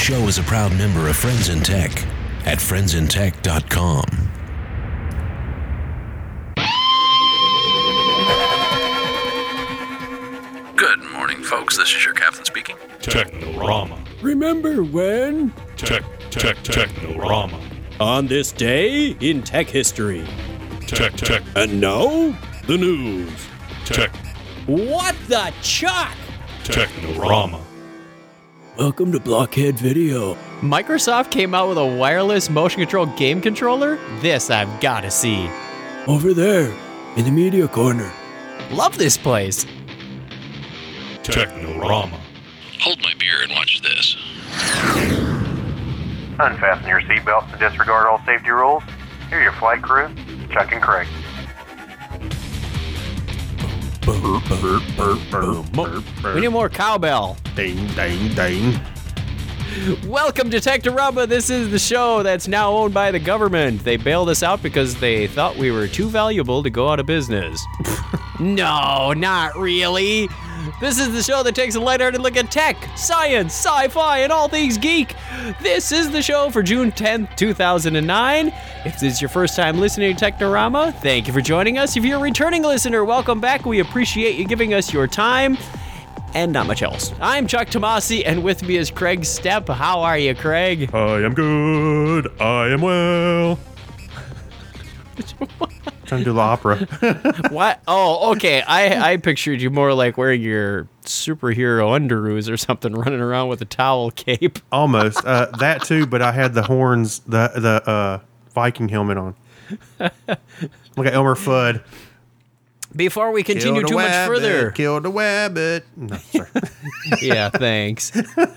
show is a proud member of Friends in Tech at friendsintech.com. Good morning, folks. This is your captain speaking. Technorama. Remember when? Technorama. On this day in tech history. Tech. And now, the news. Tech. What the chuck? Technorama. Welcome to Blockhead Video. Microsoft came out with a wireless motion control game controller? This I've gotta see. Over there, in the media corner. Love this place. Technorama. Hold my beer and watch this. Unfasten your seatbelts and disregard all safety rules. Here are your flight crew, Chuck and Craig. We need more cowbell. Ding, ding, ding. Welcome to Technorama. This is the show that's now owned by the government. They bailed us out because they thought we were too valuable to go out of business. No, not really. This is the show that takes a lighthearted look at tech, science, sci-fi, and all things geek. This is the show for June 10th, 2009. If this is your first time listening to Technorama, thank you for joining us. If you're a returning listener, welcome back. We appreciate you giving us your time and not much else. I'm Chuck Tomasi, and with me is Craig Stepp. How are you, Craig? I am good. I am well. Trying to do the opera. What? Oh, okay. I pictured you more like wearing your superhero underoos or something, running around with a towel cape. Almost. That too, but I had the horns, the Viking helmet on. Look at Elmer Fudd. Before we continue too much further. Kill the wabbit. No, sorry. Yeah, thanks.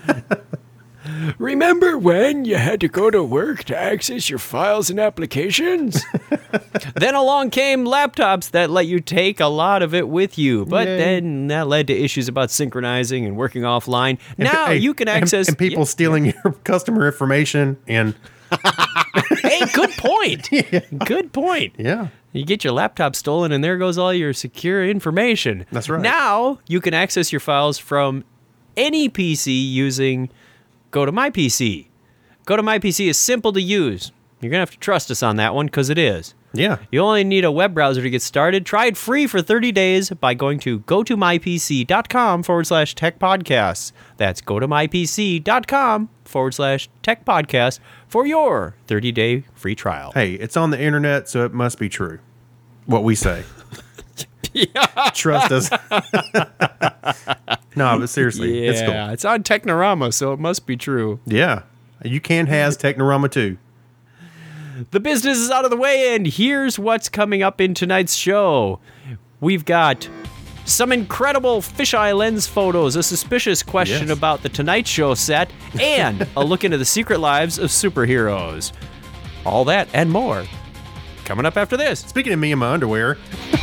Remember when you had to go to work to access your files and applications? Then along came laptops that let you take a lot of it with you, but then that led to issues about synchronizing and working offline. Now you can access... And people stealing your customer information and... Hey, good point. Yeah. Good point. Yeah. You get your laptop stolen and there goes all your secure information. That's right. Now you can access your files from any PC using GoToMyPC. GoToMyPC is simple to use. You're going to have to trust us on that one because it is. Yeah. You only need a web browser to get started. Try it free for 30 days by going to gotomypc.com/techpodcasts. That's gotomypc.com/techpodcasts for your 30-day free trial. Hey, it's on the internet, so it must be true. What we say. Yeah. Trust us. No, but seriously, Yeah, it's cool. it's on Technorama, so it must be true. Yeah. You can has Technorama too. The business is out of the way, and here's what's coming up in tonight's show. We've got some incredible fisheye lens photos, a suspicious question about the Tonight Show set, and a look into the secret lives of superheroes. All that and more coming up after this. Speaking of me and my underwear.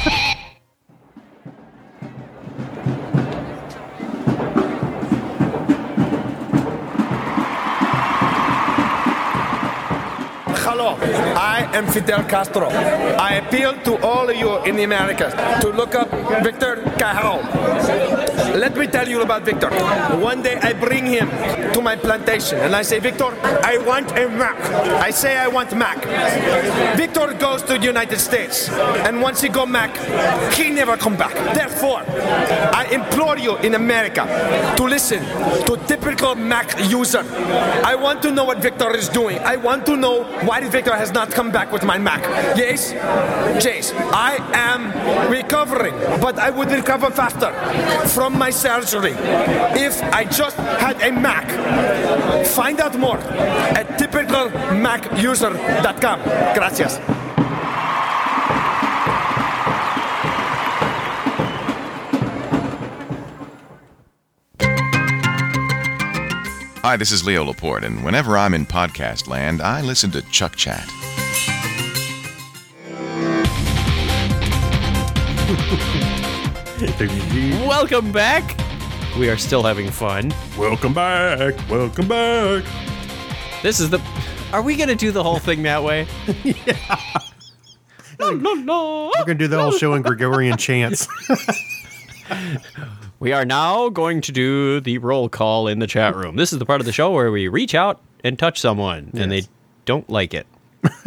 Hello, I am Fidel Castro. I appeal to all of you in the Americas to look up Victor Cajal. Let me tell you about Victor. One day I bring him to my plantation and I say, Victor, I want a Mac. I say I want Mac. Victor goes to the United States, and once he go Mac, he never come back. Therefore, I implore you in America to listen to typical Mac user. I want to know what Victor is doing. I want to know why Victor has not come back with my Mac. Yes? Jace, I am recovering, but I would recover faster from my surgery if I just had a Mac. Find out more at typicalmacuser.com. Gracias. Hi, this is Leo Laporte, and whenever I'm in podcast land, I listen to Chuck Chat. Welcome back. We are still having fun. Welcome back. Welcome back. This is the... Are we going to do the whole thing that way? Yeah. La, la, la. We're going to do the whole show in Gregorian chants. We are now going to do the roll call in the chat room. This is the part of the show where we reach out and touch someone, and they don't like it.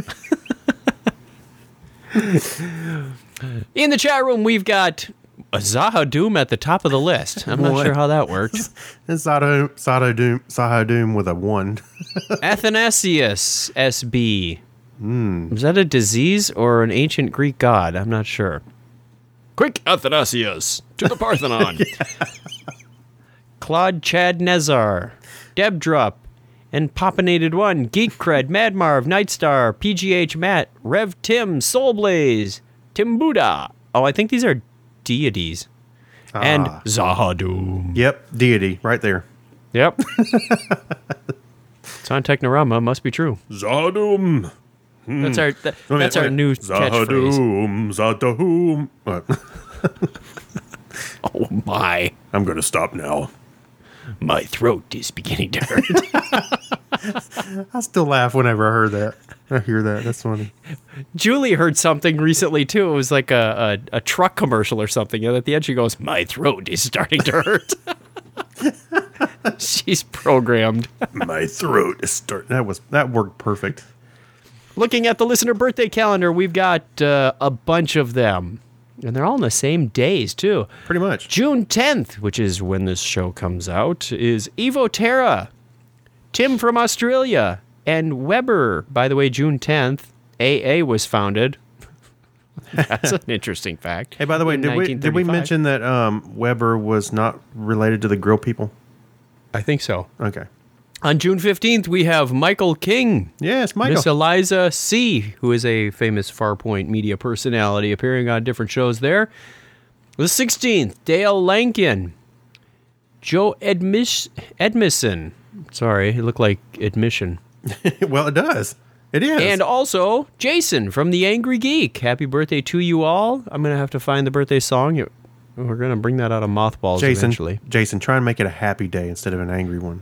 In the chat room, we've got Zaha Doom at the top of the list. I'm not sure how that worked. It's Zaha Doom with a 1. Athanasius SB. Is that a disease or an ancient Greek god? I'm not sure. Quick, Athanasius, to the Parthenon. Claude Chad Nezar, Debdrup, and Popinated One, Geek Cred, Mad Marv, Nightstar, PGH Matt, Rev Tim, Soulblaze, Tim Buddha. Oh, I think these are deities. And Zaha Doom. Yep, deity, right there. Yep. It's on Technorama, must be true. Zaha Doom. That's our new catchphrase. Zaha What? Oh my! I'm gonna stop now. My throat is beginning to hurt. I still laugh whenever I hear that. That's funny. Julie heard something recently too. It was like a truck commercial or something. And at the end, she goes, "My throat is starting to hurt." She's programmed. My throat is starting. That worked perfect. Looking at the listener birthday calendar, we've got a bunch of them. And they're all on the same days, too. Pretty much. June 10th, which is when this show comes out, is Evo Terra, Tim from Australia, and Weber. By the way, June 10th, AA was founded. That's an interesting fact. Hey, by the way, did we mention that Weber was not related to the Grill People? I think so. Okay. On June 15th, we have Michael King. Yes, Michael. Miss Eliza C., who is a famous Farpoint media personality, appearing on different shows there. The 16th, Dale Lankin. Joe Edmison. Sorry, it looked like admission. Well, it does. It is. And also, Jason from The Angry Geek. Happy birthday to you all. I'm going to have to find the birthday song. We're going to bring that out of mothballs eventually. Jason, try and make it a happy day instead of an angry one.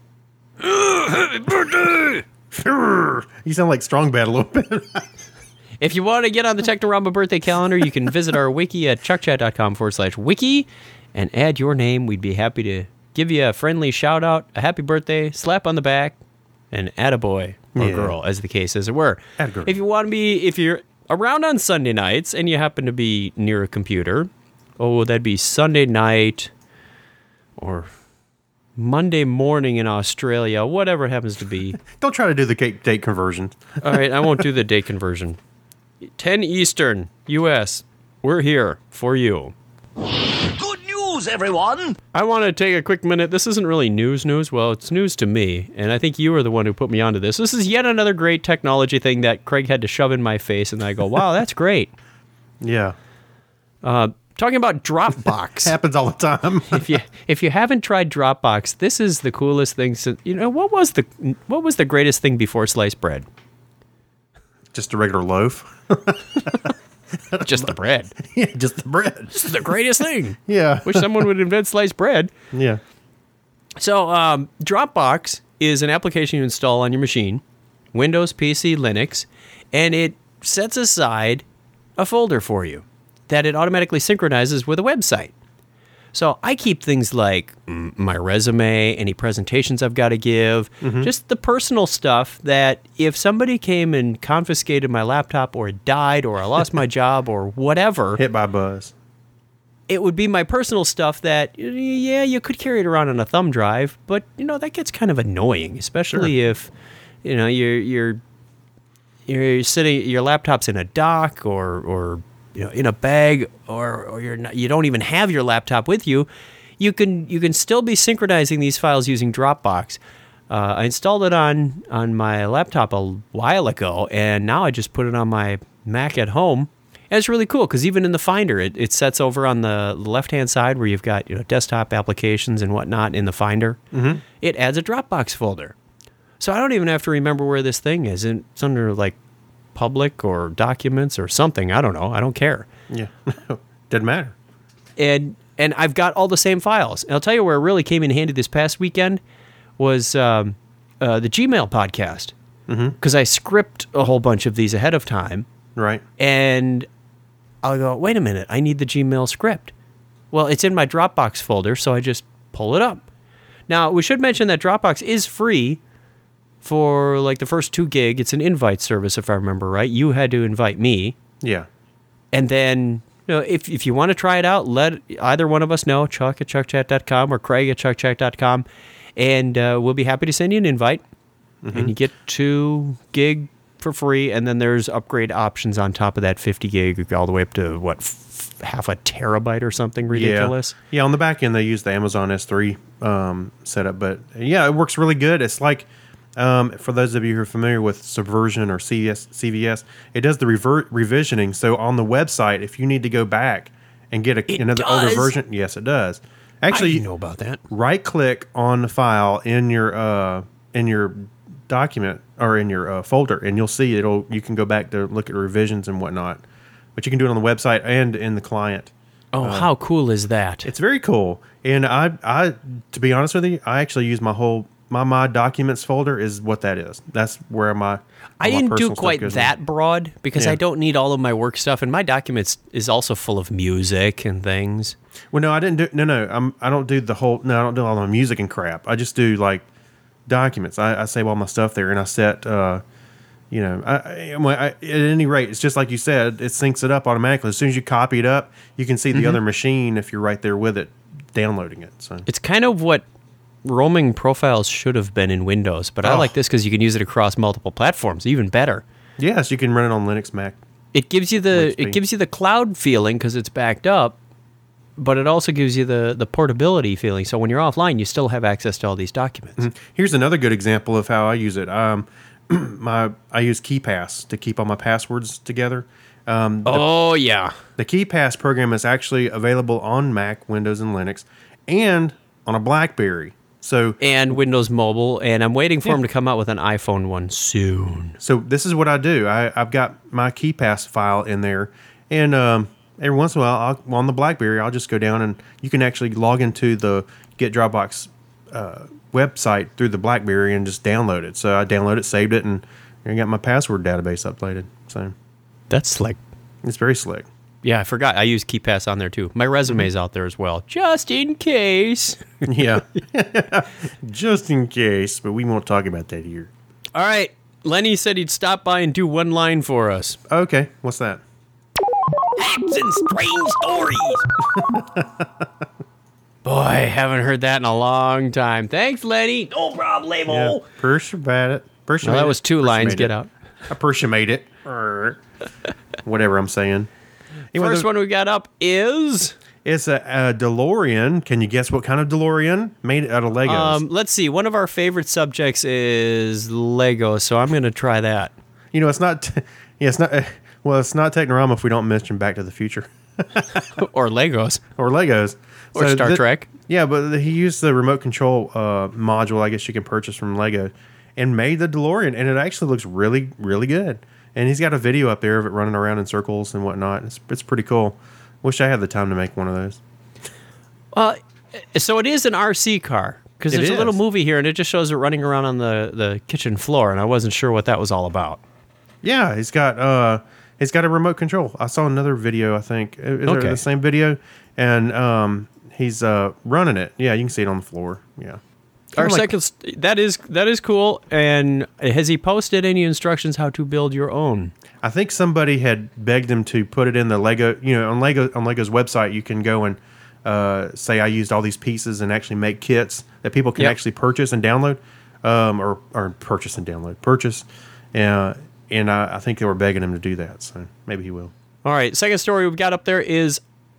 Happy birthday! You sound like Strong Bad a little bit. If you want to get on the Technorama birthday calendar, you can visit our wiki at chuckchat.com/wiki and add your name. We'd be happy to give you a friendly shout out, a happy birthday, slap on the back, and attaboy or girl, as the case as it were. If you want to if you're around on Sunday nights and you happen to be near a computer, that'd be Sunday night or Monday morning in Australia, whatever it happens to be. Don't try to do the date conversion. All right, I won't do the date conversion. 10 Eastern, U.S. We're here for you. Good news, everyone! I want to take a quick minute. This isn't really news. Well, it's news to me, and I think you were the one who put me onto this. This is yet another great technology thing that Craig had to shove in my face, and I go, wow, that's great. Yeah. Talking about Dropbox. Happens all the time. if you haven't tried Dropbox, this is the coolest thing. What was the greatest thing before sliced bread? Just a regular loaf. Just the bread. Yeah, just the bread. This is the greatest thing. Yeah. Wish someone would invent sliced bread. Yeah. So Dropbox is an application you install on your machine, Windows, PC, Linux, and it sets aside a folder for you that it automatically synchronizes with a website. So I keep things like my resume, any presentations I've got to give, just the personal stuff that if somebody came and confiscated my laptop or died or I lost my job or whatever. Hit by buzz. It would be my personal stuff that, yeah, you could carry it around on a thumb drive, but, that gets kind of annoying, especially if, you're sitting, your laptop's in a dock or in a bag, or you don't even have your laptop with you. You can still be synchronizing these files using Dropbox. I installed it on my laptop a while ago, and now I just put it on my Mac at home. And it's really cool because even in the Finder, it sets over on the left-hand side where you've got desktop applications and whatnot in the Finder. It adds a Dropbox folder. So I don't even have to remember where this thing is. It's under like public or documents or something. I don't know. I don't care. Yeah. Doesn't matter. And I've got all the same files. And I'll tell you where it really came in handy this past weekend was the Gmail podcast. Because I script a whole bunch of these ahead of time. Right. And I'll go, wait a minute, I need the Gmail script. Well, it's in my Dropbox folder, so I just pull it up. Now, we should mention that Dropbox is free for like the first 2 gig. It's an invite service, if I remember right. You had to invite me. Yeah. And then, if you want to try it out, let either one of us know, Chuck at chuckchat.com or Craig at chuckchat.com, and we'll be happy to send you an invite. Mm-hmm. And you get 2 gig for free, and then there's upgrade options on top of that 50 gig all the way up to, half a terabyte or something ridiculous. Yeah, on the back end, they use the Amazon S3 setup, but yeah, it works really good. It's like, for those of you who are familiar with Subversion or CVS, it does the revisioning. So on the website, if you need to go back and get another older version, yes, it does. Actually, I didn't know about that. Right click on the file in your document or in your folder, and you'll see you can go back to look at revisions and whatnot. But you can do it on the website and in the client. Oh, how cool is that? It's very cool. And I to be honest with you, I actually use my documents folder is what that is. That's where I didn't do quite that broad because I don't need all of my work stuff, and my documents is also full of music and things. Well, no, I didn't do. I don't do the whole. No, I don't do all the music and crap. I just do like documents. I save all my stuff there, and I set. At any rate, it's just like you said. It syncs it up automatically. As soon as you copy it up, you can see the other machine if you're right there with it, downloading it. So it's kind of what roaming profiles should have been in Windows, but I like this because you can use it across multiple platforms. Even better. Yes, you can run it on Linux, Mac. It gives you the cloud feeling because it's backed up, but it also gives you the portability feeling. So when you're offline, you still have access to all these documents. Mm-hmm. Here's another good example of how I use it. I use KeePass to keep all my passwords together. The KeePass program is actually available on Mac, Windows, and Linux, and on a BlackBerry. And Windows Mobile, and I'm waiting for them to come out with an iPhone one soon. So this is what I do. I've got my KeePass file in there, and every once in a while, on the BlackBerry, I'll just go down and you can actually log into the Get Dropbox website through the BlackBerry and just download it. So I downloaded it, saved it, and I got my password database uploaded. So that's slick. It's very slick. Yeah, I forgot. I use KeePass on there too. My resume's out there as well, just in case. Yeah, just in case. But we won't talk about that here. All right. Lenny said he'd stop by and do one line for us. Okay, what's that? Facts and strange stories. Boy, haven't heard that in a long time. Thanks, Lenny. No problemo. Yeah, Pershimate it. Well, that was 2 lines. Get out. I Pershimate it. Whatever I'm saying. Anyway, First one we got up is... It's a DeLorean. Can you guess what kind of DeLorean? Made out of Legos. Let's see. One of our favorite subjects is Lego, so I'm going to try that. It's not... it's not... it's not Technorama if we don't mention Back to the Future. Or Legos. Or Legos. Or Star Trek. Yeah, but he used the remote control module, I guess you can purchase from Lego, and made the DeLorean, and it actually looks really, really good. And he's got a video up there of it running around in circles and whatnot. It's pretty cool. Wish I had the time to make one of those. So it is an RC car, because there's a little movie here, and it just shows it running around on the kitchen floor, and I wasn't sure what that was all about. Yeah, he's got a remote control. I saw another video, I think. Is it the same video? And he's running it. Yeah, you can see it on the floor. Yeah. That is cool. And has he posted any instructions how to build your own? I think somebody had begged him to put it in the Lego. On Lego's website, you can go and say I used all these pieces and actually make kits that people can actually purchase and download, or purchase and download. And I think they were begging him to do that, so maybe he will. All right, second story we've got up there is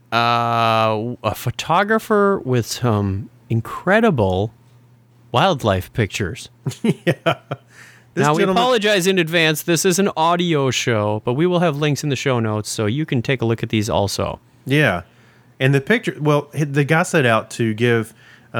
a photographer with some incredible wildlife pictures. Yeah. Now, we apologize in advance. This is an audio show, but we will have links in the show notes, so you can take a look at these also. Yeah. And the picture, the guy set out to give,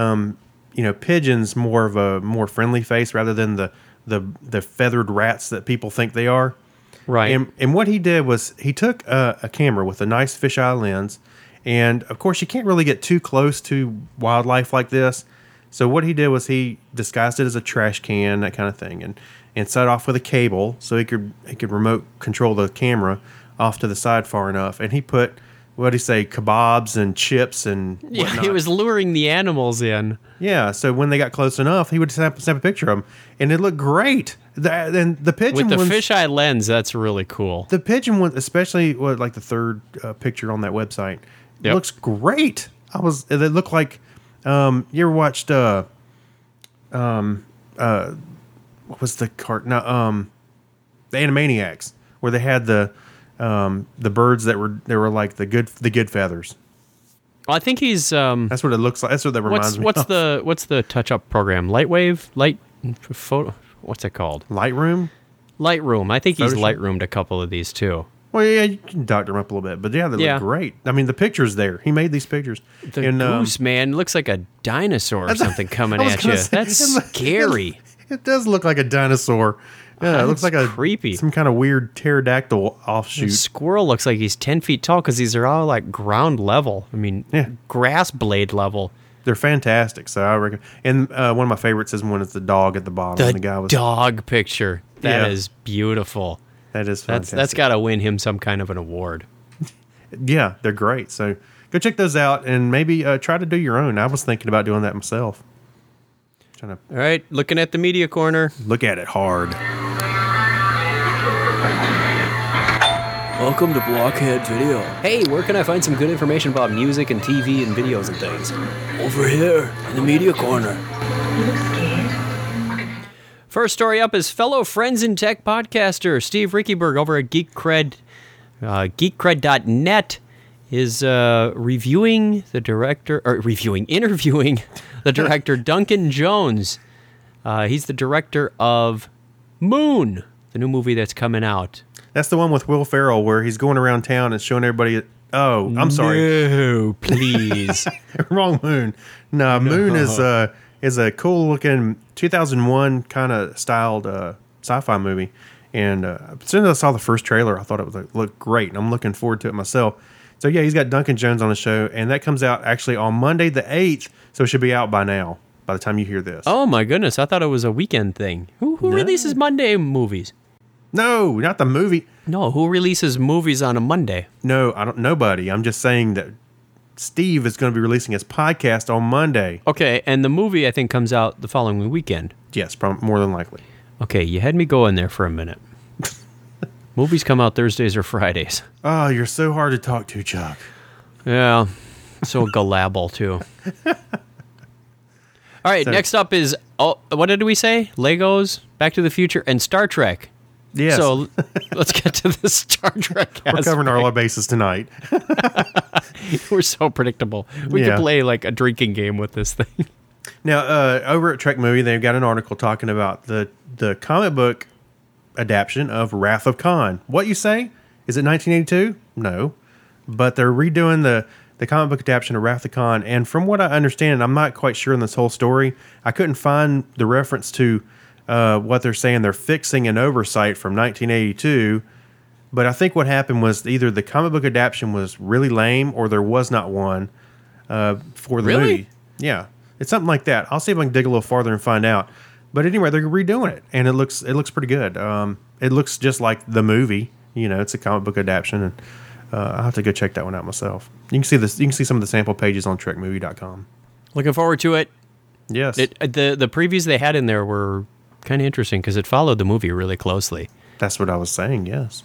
pigeons more of a more friendly face rather than the feathered rats that people think they are. Right. And what he did was he took a camera with a nice fisheye lens, and of course you can't really get too close to wildlife like this. So what he did was he disguised it as a trash can, that kind of thing, and set off with a cable so he could remote control the camera off to the side far enough. And he put what do you say, kebabs and chips and Yeah, whatnot. he was luring the animals in. Yeah, so when they got close enough, he would snap a picture of them, and it looked great. And the pigeon With the ones, fisheye lens, that's really cool. the pigeon one, especially like the third picture on that website, Yep. looks great. They look like you ever watched what was the cart? No, the Animaniacs, where they had the birds that were like the good feathers. Well, I think he's That's what it looks like. That's what that reminds me. what's of. what's the touch-up program? Light photo. What's it called? Lightroom? Lightroom. I think he's Photoshop? Lightroomed a couple of these too. Well, yeah, you can doctor them up a little bit, but yeah, they Yeah. look great. I mean, the picture's there. He made these pictures. The goose, man, looks like a dinosaur or something coming I was at gonna you. say, That's it look- scary. It does look like a dinosaur. Yeah, it looks like creepy. some kind of weird pterodactyl The offshoot. squirrel looks like he's 10 feet tall because these are all like ground level. I mean, Yeah. grass blade level. They're fantastic. So I reckon. And one of my favorites is one is the dog at the bottom. The and the guy was dog picture. That is Yeah. beautiful. that is fantastic. That's got to win him some kind of an award. Yeah, they're great. So go check those out and maybe try to do your own. I was thinking about doing that myself. Trying to All right, looking at the media corner. look at it hard. Welcome to Blockhead Video. Hey, where can I find some good information about music and TV and videos and things? Over here in the media corner. First story up is fellow Friends in Tech podcaster Steve Rickyberg over at Geekcred, geekcred.net is interviewing the director Duncan Jones. He's the director of Moon, the new movie that's coming out. That's the one with Will Ferrell where he's going around town and showing everybody. Oh, I'm sorry. No, please. Wrong Moon. No, Moon is a cool looking 2001 kind of styled sci-fi movie. And as soon as I saw the first trailer, I thought it would look great. And I'm looking forward to it myself. So yeah, he's got Duncan Jones on the show, and that comes out actually on Monday the 8th. So it should be out by now, by the time you hear this. Oh my goodness, I thought it was a weekend thing. Who releases Monday movies? No, not the movie. No, who releases movies on a Monday? No, I don't. Nobody. I'm just saying that Steve is going to be releasing his podcast on Monday. Okay, and the movie I think comes out the following weekend. Yes, more than likely. Okay, you had me going there for a minute. Movies come out Thursdays or Fridays. Oh, you're so hard to talk to, Chuck. Yeah, so galabble too. All right, next up is, what did we say? Legos, Back to the Future, and Star Trek. Yes. So let's get to the Star Trek We're covering all our bases tonight. We're so predictable. We Yeah. could play like a drinking game with this thing. Now, over at Trek Movie, they've got an article talking about the comic book adaptation of Wrath of Khan. What you say? Is it 1982? No. But they're redoing the comic book adaptation of Wrath of Khan. And from what I understand, I'm not quite sure in this whole story, I couldn't find the reference to what they're saying. They're fixing an oversight from 1982. But I think what happened was either the comic book adaptation was really lame or there was not one for the Really? movie. Yeah. It's something like that. I'll see if I can dig a little farther and find out. But anyway, they're redoing it, and it looks pretty good. It looks just like the movie. You know, it's a comic book adaptation, and I'll have to go check that one out myself. You can see this. You can see some of the sample pages on TrekMovie.com. Looking forward to it. Yes, The previews they had in there were kind of interesting because it followed the movie really closely. that's what I was saying. Yes.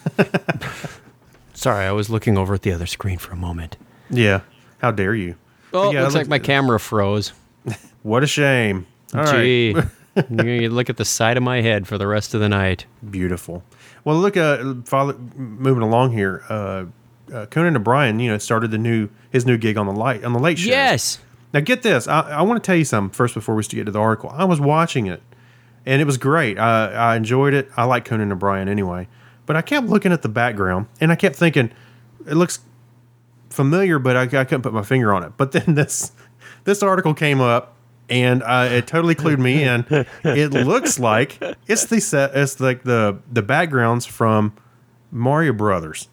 Sorry, I was looking over at the other screen for a moment. Yeah. How dare you? Oh, Yeah, looks like my camera froze. What a shame. All right. Gee, you're gonna look at the side of my head for the rest of the night. Beautiful. Well, look, moving along here. Conan O'Brien, started his new gig on the Late Show. Yes. Now get this. I want to tell you something first before we get to the article. I was watching it, and it was great. I enjoyed it. I like Conan O'Brien anyway. But I kept looking at the background, and I kept thinking, it looks familiar, but I couldn't put my finger on it. But then this article came up, and it totally clued me in. It looks like it's like the backgrounds from Mario Brothers.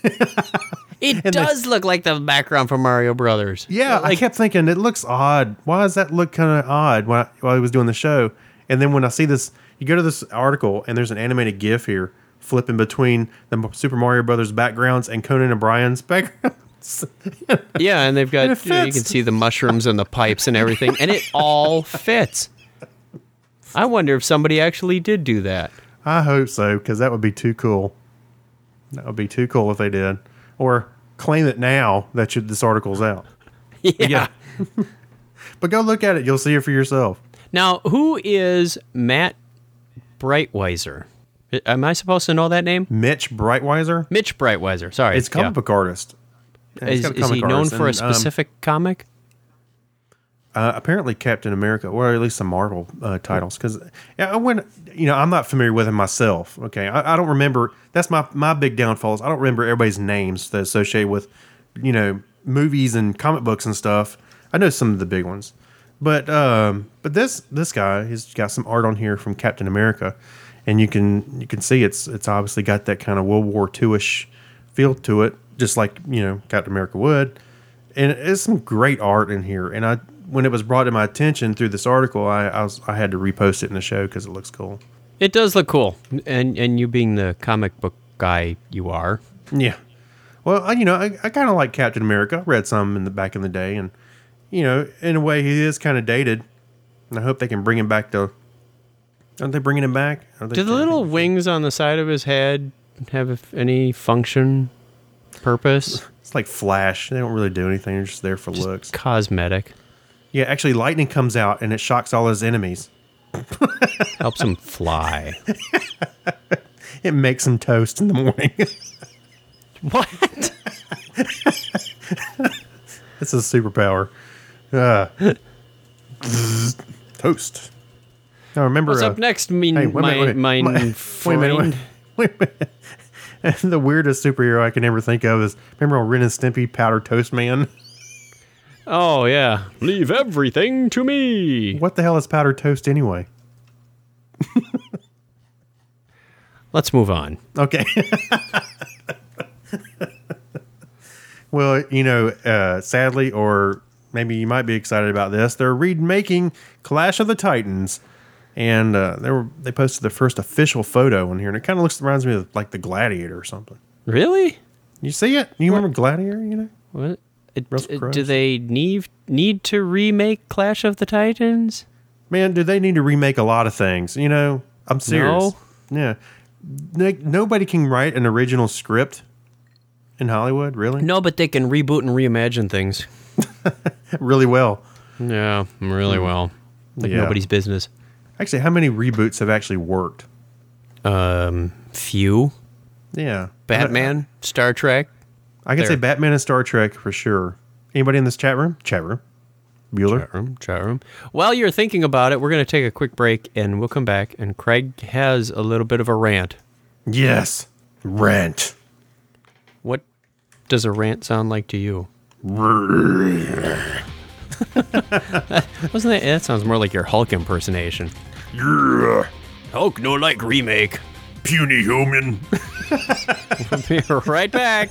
It does look like the background from Mario Brothers. Yeah, I kept thinking it looks odd. Why does that look kind of odd while he was doing the show? And then when I see this, you go to this article and there's an animated GIF here flipping between the Super Mario Brothers backgrounds and Conan O'Brien's background. fits. Yeah, and they've got, It you can fits. see the mushrooms and the pipes and everything, and it all fits. I wonder if somebody actually did do that. I hope so, because that would be too cool. That would be too cool if they did. Or claim it now that this article's out. Yeah. But go look at it. You'll see it for yourself. Now, who is Matt Breitweiser? Am I supposed to know that name? Mitch Breitweiser. Mitch Breitweiser. Sorry. It's a comic book artist. Yeah, he's Is, got a is comic he known artist, for a and, specific comic? Apparently Captain America, or at least some Marvel titles. Because I'm not familiar with him myself. Okay, I don't remember. That's my big downfall. Is I don't remember everybody's names that associate with, movies and comic books and stuff. I know some of the big ones, but this guy, he's got some art on here from Captain America, and you can see it's obviously got that kind of World War II-ish feel to it, just like Captain America would. And it's some great art in here. And when it was brought to my attention through this article, I had to repost it in the show because it looks cool. It does look cool, and you being the comic book guy you are. Yeah. Well, I kind of like Captain America. Read some back in the day, and in a way, he is kind of dated. And I hope they can bring him back to. Aren't they bringing him back? Do the little wings on the side of his head have any function, purpose? It's like Flash. They don't really do anything. They're just there for looks. Cosmetic. Yeah, actually, lightning comes out and it shocks all his enemies. Helps him fly. It makes him toast in the morning. What? It's a superpower. Toast. Now remember. What's up next? Wait a minute. The weirdest superhero I can ever think of is, remember on Ren and Stimpy, Powder Toast Man? Oh yeah, leave everything to me. What the hell is powdered toast anyway? Let's move on. Okay. Well, sadly, or maybe you might be excited about this, they're remaking Clash of the Titans, and they posted the first official photo in here, and it kind of reminds me of like the Gladiator or something. Really? You see it? You remember Gladiator? What? Russell Crowe? Do they need to remake Clash of the Titans? Man, do they need to remake a lot of things? I'm serious. No? Yeah. Nobody can write an original script in Hollywood, really? No, but they can reboot and reimagine things. Really well. Yeah, really well. Like nobody's business. Actually, how many reboots have actually worked? Few. Yeah. Batman, Star Trek. I can say Batman and Star Trek for sure. Anybody in this chat room? Bueller? Chat room. While you're thinking about it, we're going to take a quick break, and we'll come back, and Craig has a little bit of a rant. Yes. Rant. What does a rant sound like to you? Yeah. Wasn't that? That sounds more like your Hulk impersonation. Hulk no like remake. Puny human. We'll be right back.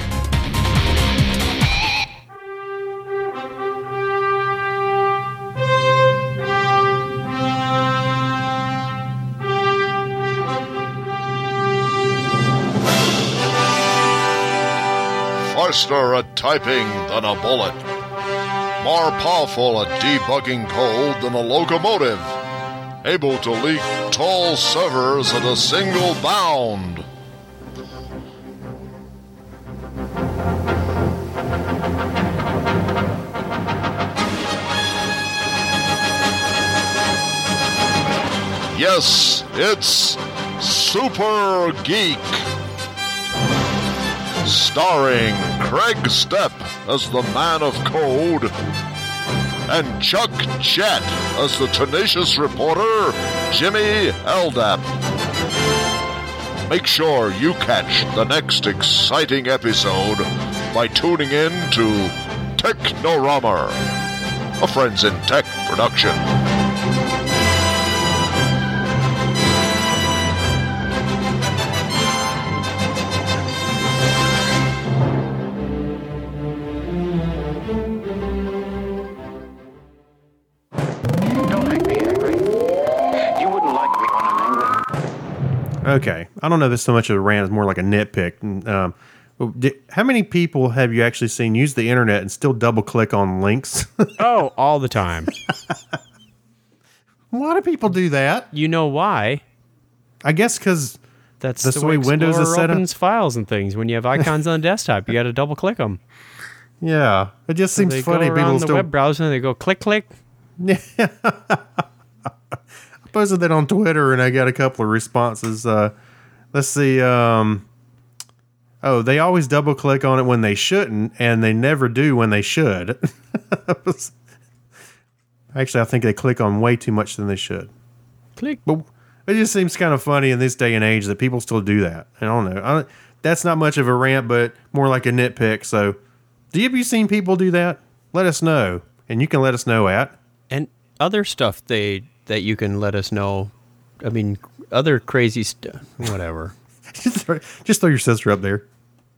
Faster at typing than a bullet. More powerful at debugging code than a locomotive. Able to leak tall servers at a single bound. Yes, it's Super Geek. Starring Craig Stepp as the Man of Code and Chuck Chet as the tenacious reporter Jimmy Eldap. Make sure you catch the next exciting episode by tuning in to Technorama, a Friends in Tech production. Okay. I don't know if this is so much of a rant. It's more like a nitpick. How many people have you actually seen use the internet and still double click on links? Oh, all the time. A lot of people do that. You know why? I guess because That's the the way way Windows is set up. opens files and things. When you have icons on the desktop, you got to double click them. Yeah, it just seems They funny. go People around the still web browser and they go click, click. I posted that on Twitter and I got a couple of responses. Let's see. They always double click on it when they shouldn't, and they never do when they should. Actually, I think they click on way too much than they should. Click. But it just seems kind of funny in this day and age that people still do that. I don't know. That's not much of a rant, but more like a nitpick. So, have you seen people do that? Let us know. And you can let us know at. And other stuff that you can let us know. I mean, other crazy stuff. Whatever. Just throw your sister up there.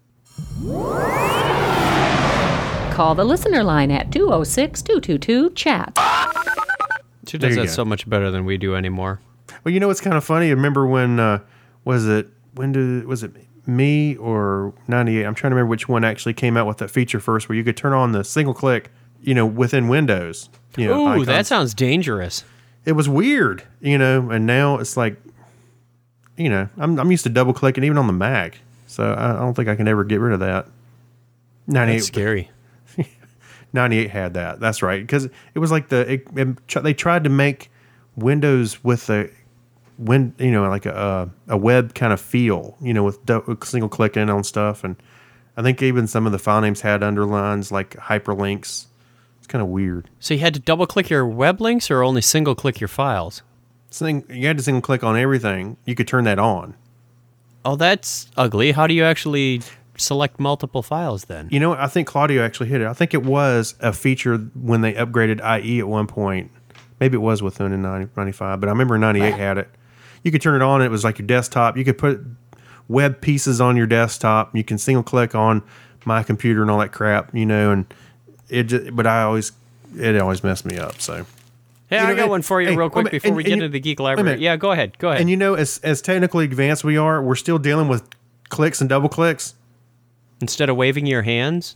Call the listener line at 206-222-CHAT. She There does you that go. so much better than we do anymore. Well, you know what's kind of funny? Remember when was it me or 98? I'm trying to remember which one actually came out with that feature first, where you could turn on the single click, within Windows. Ooh, icons. that sounds dangerous. It was weird, and now it's like, I'm used to double clicking even on the Mac, so I don't think I can ever get rid of that. 98, That's scary. 98 had that. That's right, because it was like they tried to make Windows with a web kind of feel, with single clicking on stuff, and I think even some of the file names had underlines like hyperlinks. It's kind of weird. So you had to double click your web links or only single click your files? You had to single click on everything. You could turn that on. Oh, that's ugly. How do you actually select multiple files then? I think Claudio actually hit it. I think it was a feature when they upgraded IE at one point. Maybe it was within 95, but I remember 98 had it. You could turn it on. And it was like your desktop. You could put web pieces on your desktop. You can single click on my computer and all that crap, and it always messed me up. So. Hey, I got one for you real quick before we get into the Geek Library. Yeah, go ahead. And as technically advanced we are, we're still dealing with clicks and double clicks. Instead of waving your hands?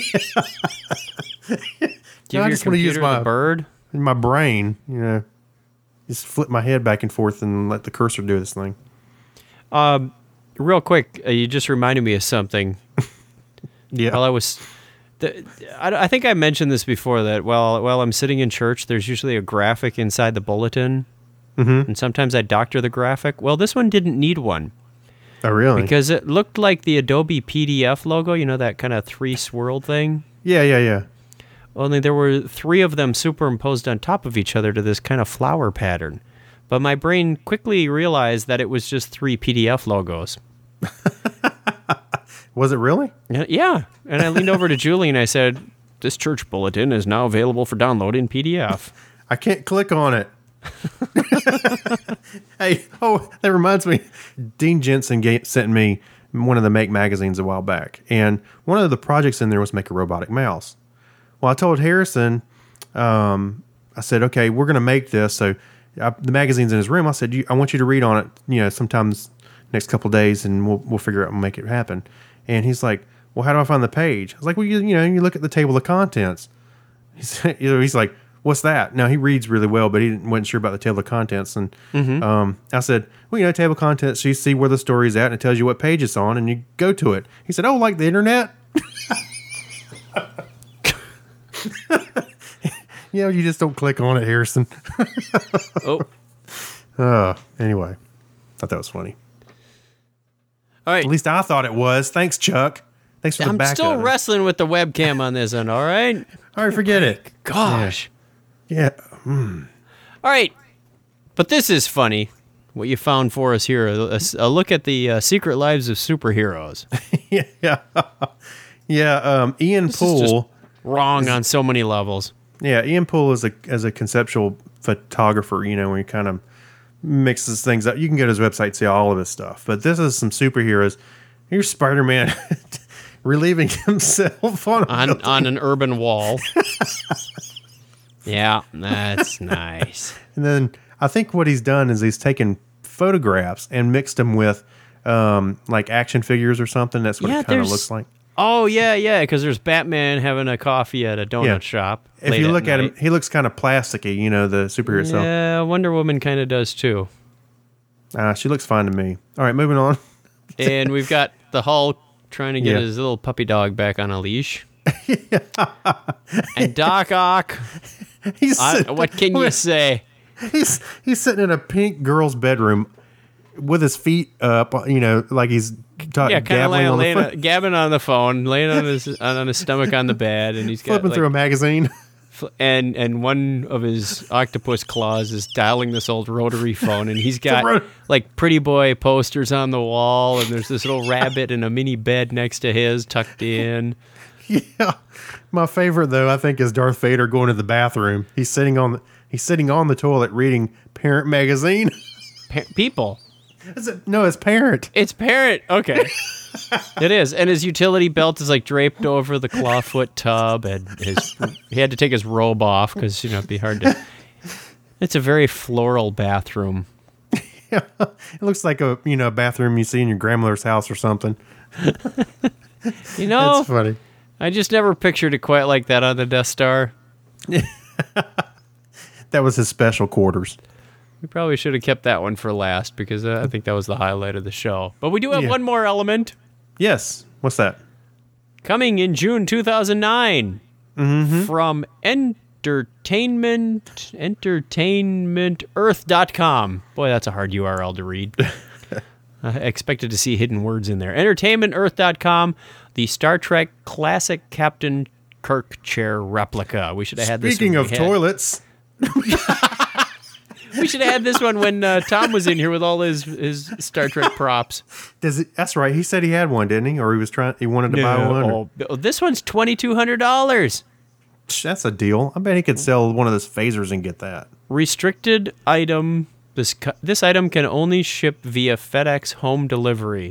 Give I your just want to use computer the bird? my brain, just flip my head back and forth and let the cursor do this thing. Real quick, you just reminded me of something. Yeah. While I was... I think I mentioned this before, that while I'm sitting in church, there's usually a graphic inside the bulletin. Mm-hmm. And sometimes I doctor the graphic. Well, this one didn't need one. Oh, really? Because it looked like the Adobe PDF logo, that kind of 3-swirl thing. Yeah. Only there were 3 of them superimposed on top of each other to this kind of flower pattern. But my brain quickly realized that it was just 3 PDF logos. Was it really? Yeah. And I leaned over to Julie and I said, "This church bulletin is now available for download in PDF." I can't click on it. Hey, that reminds me. Dean Jensen sent me one of the Make magazines a while back, and one of the projects in there was make a robotic mouse. Well, I told Harrison, I said, okay, we're going to make this. So the magazine's in his room. I said, I want you to read on it, sometimes next couple of days, and we'll figure out and make it happen. And he's like, well, how do I find the page? I was like, well, you look at the table of contents. He's like, what's that? Now, he reads really well, but he wasn't sure about the table of contents. And I said, well, table of contents, so you see where the story's at, and it tells you what page it's on, and you go to it. He said, oh, like the internet? You just don't click on it, Harrison. Anyway, thought that was funny. All right. At least I thought it was. Thanks, Chuck. Thanks for the backup. I'm still wrestling with the webcam on this one, all right? All right, forget it. Gosh. Yeah. All right. But this is funny, what you found for us here. A look at the secret lives of superheroes. Yeah. Ian This is Poole. just wrong on so many levels. Yeah, Ian Poole is a conceptual photographer, when he kind of mixes things up. You can go to his website and see all of his stuff. But this is some superheroes. Here's Spider-Man relieving himself on an urban wall. Yeah, that's nice. And then I think what he's done is he's taken photographs and mixed them with like action figures or something. That's what it kind of looks like. Oh, yeah, because there's Batman having a coffee at a donut shop. If you look at him, he looks kind of plasticky, the superhero itself. Yeah, Wonder Woman kind of does too. She looks fine to me. All right, moving on. And we've got the Hulk trying to get his little puppy dog back on a leash. And Doc Ock, what can you say? He's sitting in a pink girl's bedroom with his feet up, like he's gabbing on the phone, laying on his stomach on the bed, and he's flipping through a magazine. And one of his octopus claws is dialing this old rotary phone, and he's got like Pretty Boy posters on the wall, and there's this little rabbit in a mini bed next to his, tucked in. Yeah, my favorite though, I think, is Darth Vader going to the bathroom. He's sitting on the toilet reading Parent magazine. People. No, it's Parent. It's Parent. Okay. It is. And his utility belt is like draped over the clawfoot tub, and he had to take his robe off because, it'd be hard to. It's a very floral bathroom. Yeah. It looks like a bathroom you see in your grandmother's house or something. It's funny. I just never pictured it quite like that on the Death Star. That was his special quarters. We probably should have kept that one for last because I think that was the highlight of the show. But we do have one more element. Yes. What's that? Coming in June 2009 from entertainmentearth.com. Boy, that's a hard URL to read. I expected to see hidden words in there. Entertainmentearth.com, the Star Trek Classic Captain Kirk chair replica. We should have had this. Speaking of toilets. We should have had this one when Tom was in here with all his Star Trek props. That's right. He said he had one, didn't he? Or he wanted to buy one. Oh, this one's $2,200. That's a deal. I bet he could sell one of those phasers and get that. Restricted item. This item can only ship via FedEx home delivery.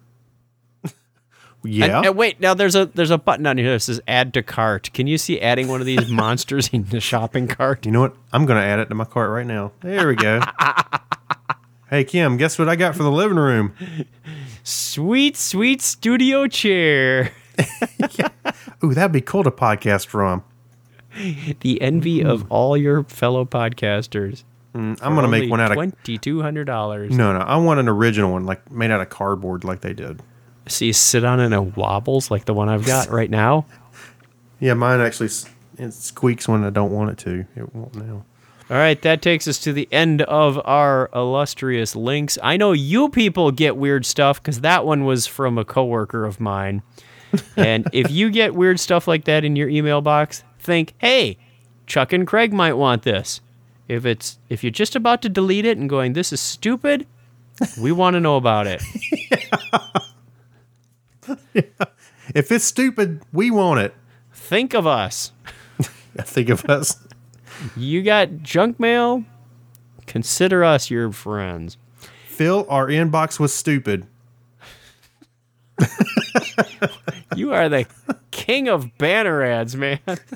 Yeah. And wait, now there's a button on here that says add to cart. Can you see adding one of these monsters in the shopping cart? You know what? I'm going to add it to my cart right now. There we go. Hey, Kim, guess what I got for the living room? Sweet, sweet studio chair. Yeah. Ooh, that'd be cool to podcast from. The envy of all your fellow podcasters. I'm going to make one out of $2,200. No, I want an original one, like made out of cardboard, like they did. So you sit on it and it wobbles like the one I've got right now? Yeah, mine actually it squeaks when I don't want it to. It won't now. All right, that takes us to the end of our illustrious links. I know you people get weird stuff because that one was from a coworker of mine. And if you get weird stuff like that in your email box, think, hey, Chuck and Craig might want this. If you're just about to delete it and going, this is stupid, we want to know about it. Yeah. If it's stupid, we want it. Think of us. Think of us. You got junk mail? Consider us your friends. Fill our inbox with stupid. You are the king of banner ads, man.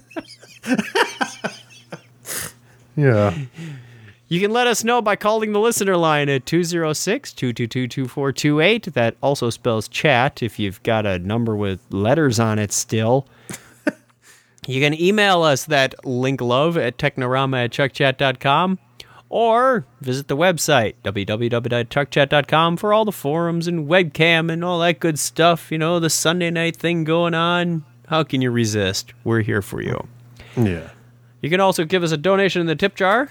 Yeah. You can let us know by calling the listener line at 206-222-2428. That also spells chat if you've got a number with letters on it still. You can email us that linklove@technorama@chuckchat.com or visit the website, www.chuckchat.com, for all the forums and webcam and all that good stuff. The Sunday night thing going on. How can you resist? We're here for you. Yeah. You can also give us a donation in the tip jar.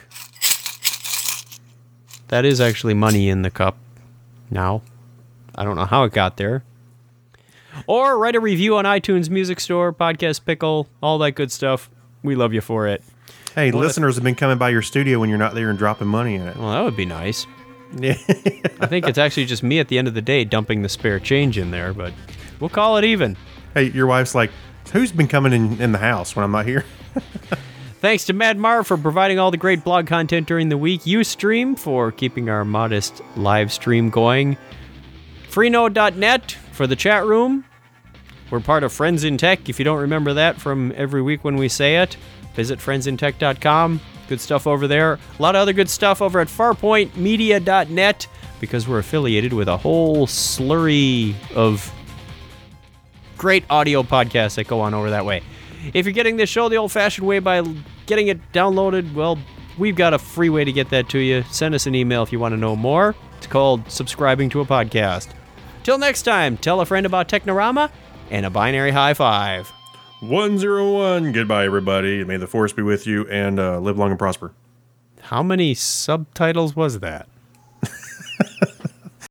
That is actually money in the cup now. I don't know how it got there. Or write a review on iTunes Music Store, Podcast Pickle, all that good stuff. We love you for it. Hey, listeners have been coming by your studio when you're not there and dropping money in it. Well, that would be nice. Yeah. I think it's actually just me at the end of the day dumping the spare change in there, but we'll call it even. Hey, your wife's like, who's been coming in the house when I'm not here? Thanks to Mad Marv for providing all the great blog content during the week. Ustream for keeping our modest live stream going. Freenode.net for the chat room. We're part of Friends in Tech. If you don't remember that from every week when we say it, visit friendsintech.com. Good stuff over there. A lot of other good stuff over at farpointmedia.net because we're affiliated with a whole slurry of great audio podcasts that go on over that way. If you're getting this show the old-fashioned way by getting it downloaded, well, we've got a free way to get that to you. Send us an email if you want to know more. It's called subscribing to a podcast. Till next time, tell a friend about Technorama and a binary high five. 101. Goodbye, everybody. May the force be with you, and live long and prosper. How many subtitles was that?